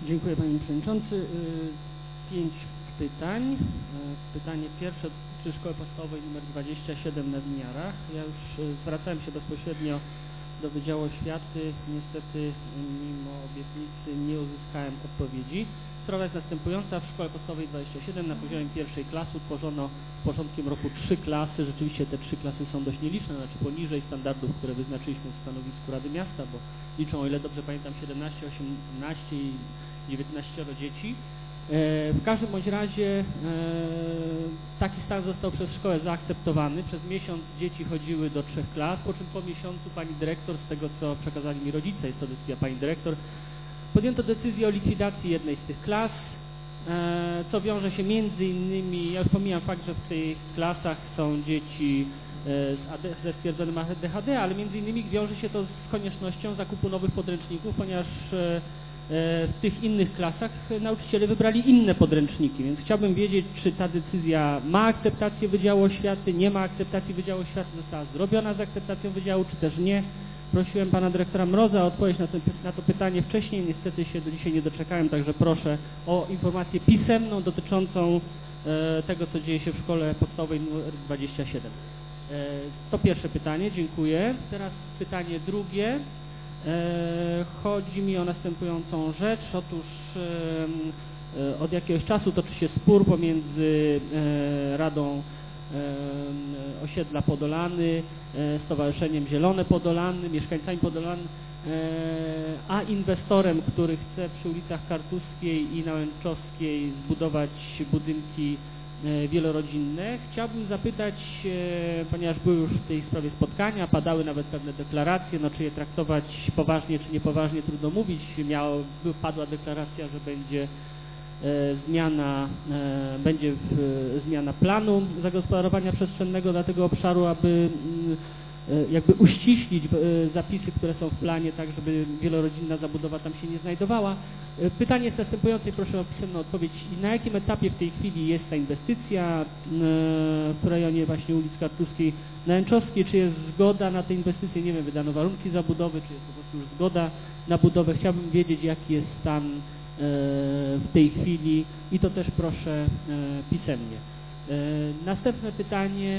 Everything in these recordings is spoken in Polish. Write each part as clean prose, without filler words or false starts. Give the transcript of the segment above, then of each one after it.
Dziękuję Panie Przewodniczący. 5 pytań. Pytanie pierwsze dotyczy Szkoły Podstawowej nr 27 na Winiarach. Ja już zwracałem się bezpośrednio do Wydziału Oświaty. Niestety mimo obietnicy nie uzyskałem odpowiedzi. Sprawa jest następująca. W Szkole Podstawowej 27 na poziomie pierwszej klasy utworzono z początkiem roku 3 klasy. Rzeczywiście te 3 klasy są dość nieliczne, znaczy poniżej standardów, które wyznaczyliśmy w stanowisku Rady Miasta, bo liczą, o ile dobrze pamiętam, 17, 18 i 19 dzieci. W każdym bądź razie taki stan został przez szkołę zaakceptowany. Przez miesiąc dzieci chodziły do 3 klas, po czym po miesiącu pani dyrektor, z tego co przekazali mi rodzice, jest to decyzja pani dyrektor, podjęto decyzję o likwidacji jednej z tych klas, co wiąże się między innymi, ja już pomijam fakt, że w tych klasach są dzieci ze stwierdzonym ADHD, ale między innymi wiąże się to z koniecznością zakupu nowych podręczników, ponieważ w tych innych klasach nauczyciele wybrali inne podręczniki, więc chciałbym wiedzieć, czy ta decyzja ma akceptację Wydziału Oświaty, nie ma akceptacji Wydziału Oświaty, została zrobiona z akceptacją Wydziału, czy też nie. Prosiłem pana dyrektora Mroza o odpowiedź na to pytanie wcześniej, niestety się do dzisiaj nie doczekałem, także proszę o informację pisemną dotyczącą tego, co dzieje się w Szkole Podstawowej nr 27. To pierwsze pytanie, dziękuję. Teraz pytanie drugie. Chodzi mi o następującą rzecz. Otóż od jakiegoś czasu toczy się spór pomiędzy Radą Osiedla Podolany, Stowarzyszeniem Zielone Podolany, mieszkańcami Podolany, a inwestorem, który chce przy ulicach Kartuskiej i Nałęczowskiej zbudować budynki wielorodzinne. Chciałbym zapytać, ponieważ były już w tej sprawie spotkania, padały nawet pewne deklaracje, no czy je traktować poważnie, czy niepoważnie, trudno mówić. Padła deklaracja, że będzie zmiana planu zagospodarowania przestrzennego dla tego obszaru, aby jakby uściślić zapisy, które są w planie, tak żeby wielorodzinna zabudowa tam się nie znajdowała. Pytanie jest następujące, proszę o pisemną odpowiedź. Na jakim etapie w tej chwili jest ta inwestycja w rejonie właśnie ulic Kartuskiej, Nałęczowskiej? Czy jest zgoda na tę inwestycję? Nie wiem, wydano warunki zabudowy, czy jest po prostu już zgoda na budowę? Chciałbym wiedzieć, jaki jest stan w tej chwili i to też proszę pisemnie. Następne pytanie.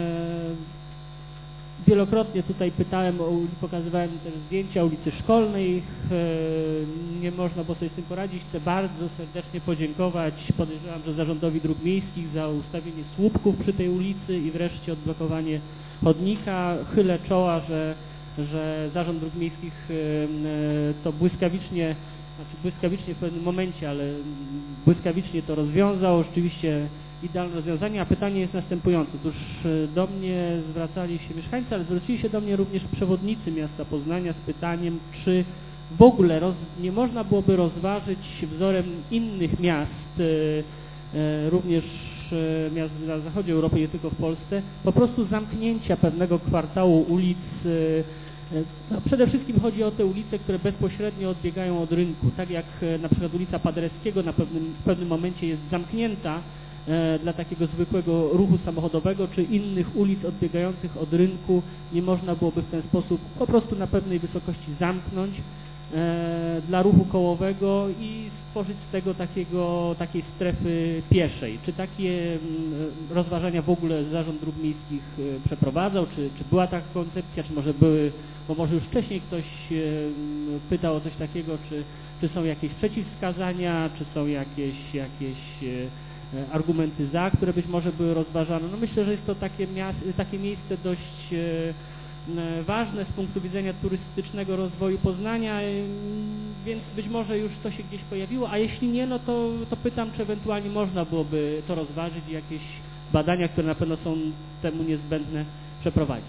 Wielokrotnie tutaj pytałem, pokazywałem też zdjęcia ulicy Szkolnej, nie można było sobie z tym poradzić. Chcę bardzo serdecznie podziękować, podejrzewam, że Zarządowi Dróg Miejskich za ustawienie słupków przy tej ulicy i wreszcie odblokowanie chodnika. Chylę czoła, że Zarząd Dróg Miejskich to błyskawicznie w pewnym momencie, ale błyskawicznie to rozwiązał. Rzeczywiście idealne rozwiązanie, a pytanie jest następujące. Otóż do mnie zwracali się mieszkańcy, ale zwrócili się do mnie również przewodnicy miasta Poznania z pytaniem, czy w ogóle nie można byłoby rozważyć wzorem innych miast, również miast na zachodzie Europy, nie tylko w Polsce, po prostu zamknięcia pewnego kwartału ulic. No, przede wszystkim chodzi o te ulice, które bezpośrednio odbiegają od rynku, tak jak na przykład ulica Paderewskiego w pewnym momencie jest zamknięta dla takiego zwykłego ruchu samochodowego, czy innych ulic odbiegających od rynku nie można byłoby w ten sposób po prostu na pewnej wysokości zamknąć dla ruchu kołowego i stworzyć z tego takiej strefy pieszej. Czy takie rozważania w ogóle Zarząd Dróg Miejskich przeprowadzał, czy była taka koncepcja, czy może były, bo może już wcześniej ktoś pytał o coś takiego, czy są jakieś przeciwwskazania, czy są jakieś argumenty za, które być może były rozważane. No myślę, że jest to takie miejsce dość ważne z punktu widzenia turystycznego rozwoju Poznania, więc być może już to się gdzieś pojawiło, a jeśli nie, no to pytam, czy ewentualnie można byłoby to rozważyć i jakieś badania, które na pewno są temu niezbędne, przeprowadzić.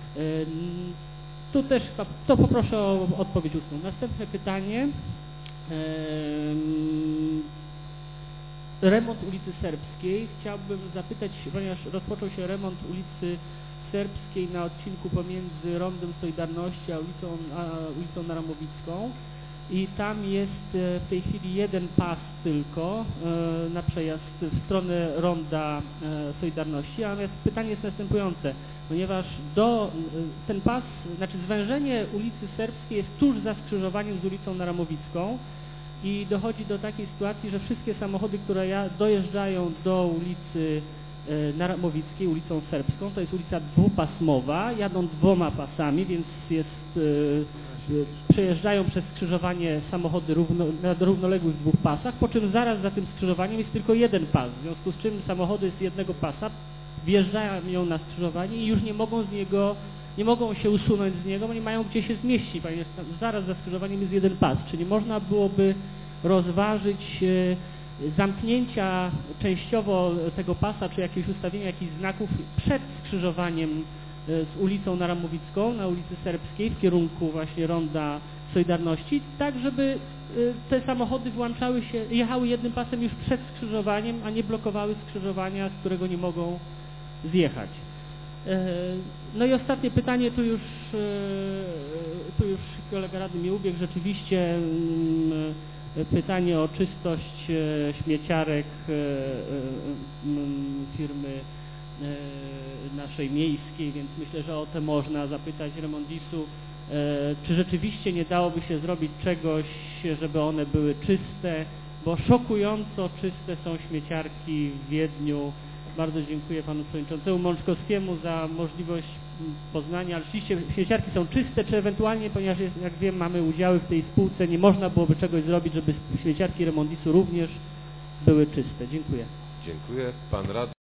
Tu też to poproszę o odpowiedź ustną. Następne pytanie. Remont ulicy Serbskiej. Chciałbym zapytać, ponieważ rozpoczął się remont ulicy Serbskiej na odcinku pomiędzy Rondem Solidarności a ulicą Naramowicką i tam jest w tej chwili jeden pas tylko na przejazd w stronę Ronda Solidarności, natomiast pytanie jest następujące, ponieważ ten pas, znaczy zwężenie ulicy Serbskiej jest tuż za skrzyżowaniem z ulicą Naramowicką i dochodzi do takiej sytuacji, że wszystkie samochody, które dojeżdżają do ulicy na Ramowickiej, ulicą Serbską, to jest ulica dwupasmowa, jadą dwoma pasami, więc przejeżdżają przez skrzyżowanie samochody na równoległych dwóch pasach, po czym zaraz za tym skrzyżowaniem jest tylko jeden pas, w związku z czym samochody z jednego pasa wjeżdżają na skrzyżowanie i już nie mogą się usunąć z niego, bo nie mają gdzie się zmieścić, ponieważ zaraz za skrzyżowaniem jest jeden pas, czyli można byłoby rozważyć zamknięcia częściowo tego pasa, czy jakieś ustawienia jakichś znaków przed skrzyżowaniem z ulicą na Ramowicką, na ulicy Serbskiej w kierunku właśnie Ronda Solidarności, tak żeby te samochody jechały jednym pasem już przed skrzyżowaniem, a nie blokowały skrzyżowania, z którego nie mogą zjechać. No i ostatnie pytanie, tu już kolega radny mi ubiegł, rzeczywiście pytanie o czystość śmieciarek firmy naszej miejskiej, więc myślę, że o to można zapytać Remondisu, czy rzeczywiście nie dałoby się zrobić czegoś, żeby one były czyste, bo szokująco czyste są śmieciarki w Wiedniu. Bardzo dziękuję panu przewodniczącemu Mączkowskiemu za możliwość poznania, ale rzeczywiście śmieciarki są czyste, czy ewentualnie, ponieważ jak wiem mamy udziały w tej spółce, nie można byłoby czegoś zrobić, żeby śmieciarki Remondisu również były czyste. Dziękuję. Dziękuję. Pan radny.